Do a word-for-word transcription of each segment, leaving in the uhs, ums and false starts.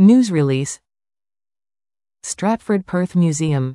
News release. Stratford Perth Museum.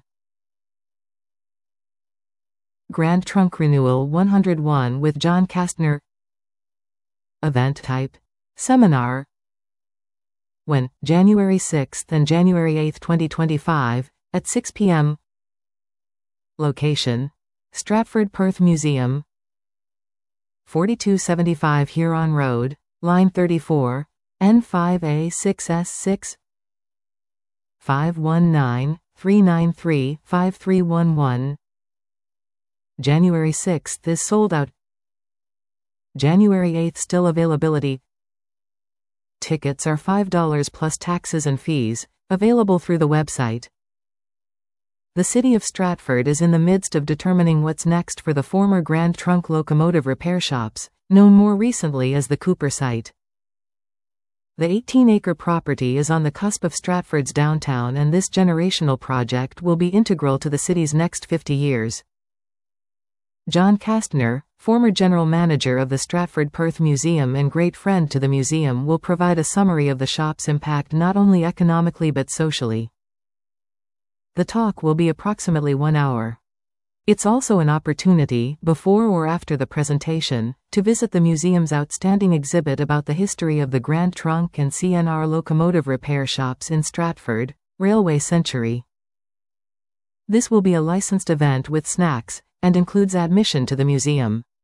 Grand Trunk Renewal one oh one with John Kastner. Event type: seminar. When? January sixth and January eighth twenty twenty-five, at six p m Location: Stratford Perth Museum, forty-two seventy-five Huron Road, Line thirty-four, N five A six S six, five one nine, three nine three, five three one one. January sixth is sold out. January eighth still availability. Tickets are five dollars plus taxes and fees, available through the website. The City of Stratford is in the midst of determining what's next for the former Grand Trunk locomotive repair shops, known more recently as the Cooper site. The eighteen acre property is on the cusp of Stratford's downtown, and this generational project will be integral to the city's next fifty years. John Kastner, former general manager of the Stratford Perth Museum and great friend to the museum, will provide a summary of the shop's impact not only economically but socially. The talk will be approximately one hour. It's also an opportunity, before or after the presentation, to visit the museum's outstanding exhibit about the history of the Grand Trunk and C N R locomotive repair shops in Stratford, Railway Century. This will be a licensed event with snacks, and includes admission to the museum.